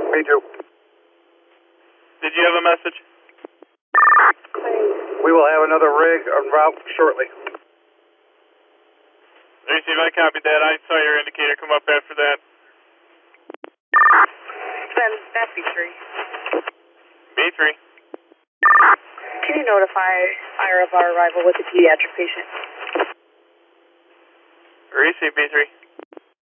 Me too. Did you have a message? We will have another rig en route shortly. Receive, I copied that. I saw your indicator come up after that. Then that's B3. B3. Can you notify fire of our arrival with a pediatric patient? Receive, B3.